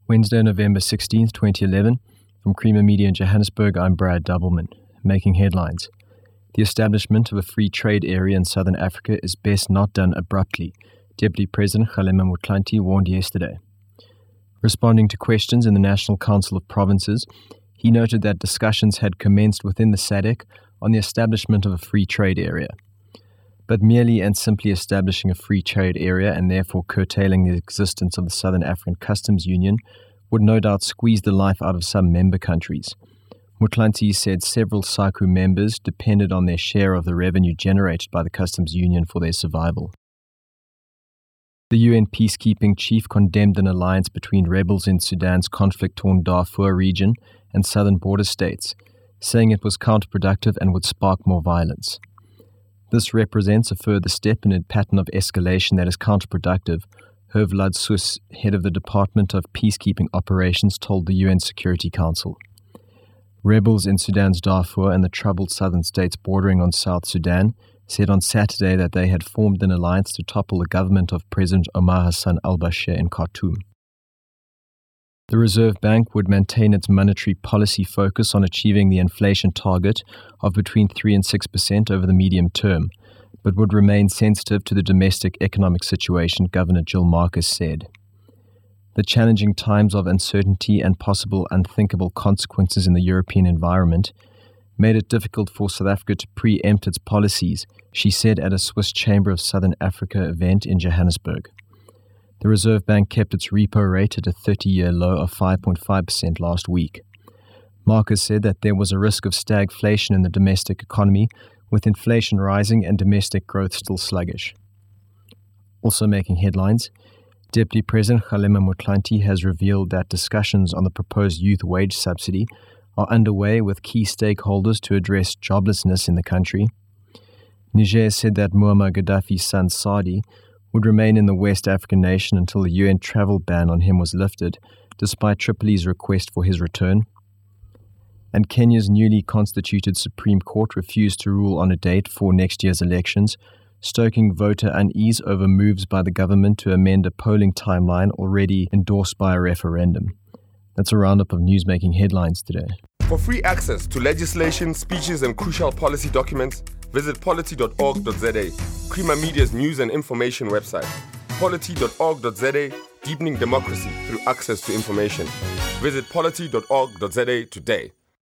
Wednesday, November 16th, 2011. From Creamer Media in Johannesburg, I'm Brad Doubleman. Making headlines. The establishment of a free trade area in Southern Africa is best not done abruptly, Deputy President Kgalema Motlanthe warned yesterday. Responding to questions in the National Council of Provinces, he noted that discussions had commenced within the SADC on the establishment of a free trade area. But merely and simply establishing a free trade area and therefore curtailing the existence of the Southern African Customs Union would no doubt squeeze the life out of some member countries. Motlanthe said several SACU members depended on their share of the revenue generated by the Customs Union for their survival. The UN peacekeeping chief condemned an alliance between rebels in Sudan's conflict-torn Darfur region and southern border states, saying it was counterproductive and would spark more violence. This represents a further step in a pattern of escalation that is counterproductive, Herve Ladsous, head of the Department of Peacekeeping Operations, told the UN Security Council. Rebels in Sudan's Darfur and the troubled southern states bordering on South Sudan said on Saturday that they had formed an alliance to topple the government of President Omar Hassan al-Bashir in Khartoum. The Reserve Bank would maintain its monetary policy focus on achieving the inflation target of between 3% and 6% over the medium term, but would remain sensitive to the domestic economic situation, Governor Jill Marcus said. The challenging times of uncertainty and possible unthinkable consequences in the European environment made it difficult for South Africa to preempt its policies, she said at a Swiss Chamber of Southern Africa event in Johannesburg. The Reserve Bank kept its repo rate at a 30-year low of 5.5% last week. Marcus said that there was a risk of stagflation in the domestic economy, with inflation rising and domestic growth still sluggish. Also making headlines, Deputy President Kgalema Motlanthe has revealed that discussions on the proposed youth wage subsidy are underway with key stakeholders to address joblessness in the country. Niger said that Muammar Gaddafi's son Saadi would remain in the West African nation until the UN travel ban on him was lifted, despite Tripoli's request for his return. And Kenya's newly constituted Supreme Court refused to rule on a date for next year's elections, stoking voter unease over moves by the government to amend a polling timeline already endorsed by a referendum. That's a roundup of news-making headlines today. For free access to legislation, speeches, and crucial policy documents, visit polity.org.za, Creamer Media's news and information website. Polity.org.za, deepening democracy through access to information. Visit polity.org.za today.